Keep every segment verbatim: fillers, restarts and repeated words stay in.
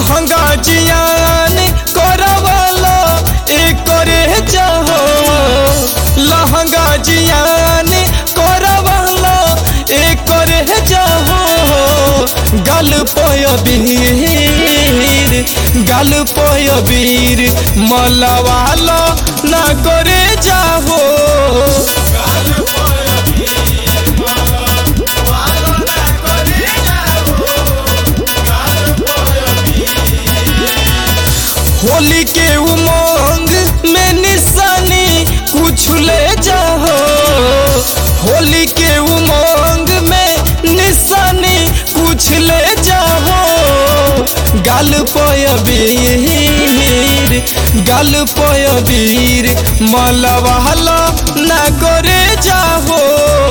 लहंगा जियान करवालो एक करे जाहो लहंगा जियान करवालो एक करे जाहो गल पोय वीर गल पोय वीर मलवालो ना करे जाहो होली के उमंग में निशानी कुछ ले जाओ होली के उमंग में निशानी कुछ ले जाओ गल पोय वीर गल पोय वीर मलवालो ना करे जाओ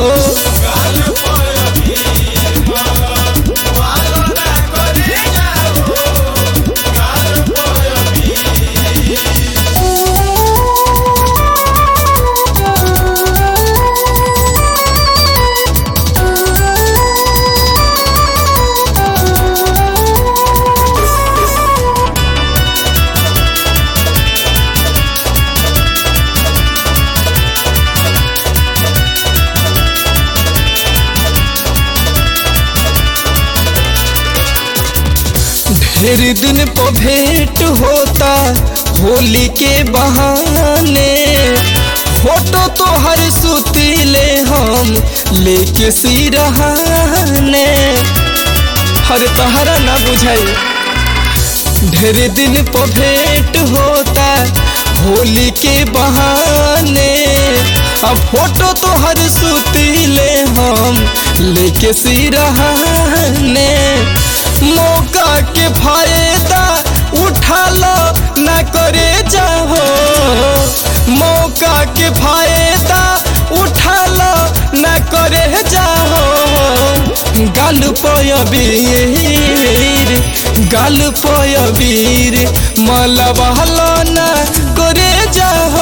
ढेर दिन पर भेंट होता होली के बहाने फोटो तो हर सुतीले हम लेके सिरहाने हर तहरा ना बुझाई ढेर दिन पर भेंट होता होली के बहाने अब फोटो तो हर सुतीले हम लेके सिरहाने मौका के फायदा उठा लो ना करे जाओ मौका के फायदा उठा लो ना करे जाओ गल पोय वीर गल पोय वीर मलवालो ना करे जाओ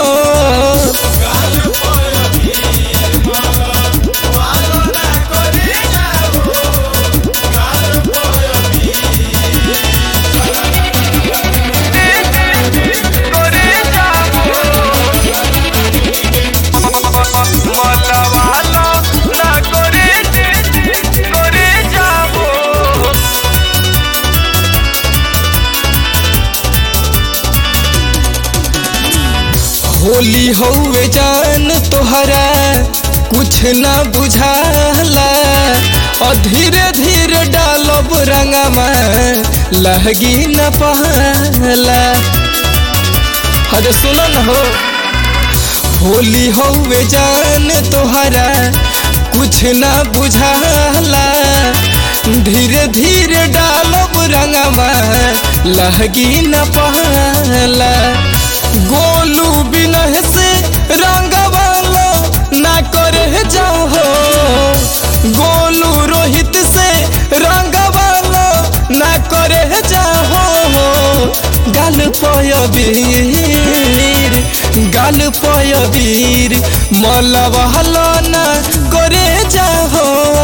होली हौवे जान तोहरा कुछ ना बुझाला और धीरे धीरे डालब रंगमा लहगी न पहला अरे सुनो न हो होली हौवे जान तोहरा कुछ ना बुझाला धीरे धीरे डालब रंगमा लहगी न पहला गोलू बिनह से रंगवालो ना करे जाओ गोलू रोहित से रंगवालो ना करे जाओ गल पोय वीर गल पोय वीर मलवालो ना करे जाओ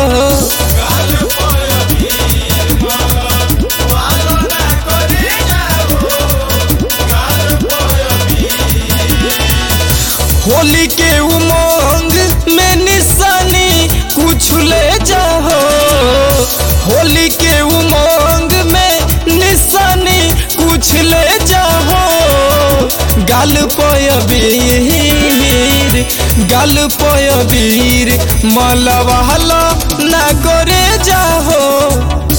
होली के उमंग में निशानी कुछ ले जाओ होली के उमंग में निशानी कुछ ले जाओ गल पोय वीर गल पोय वीर मलवालो ना करे जाओ।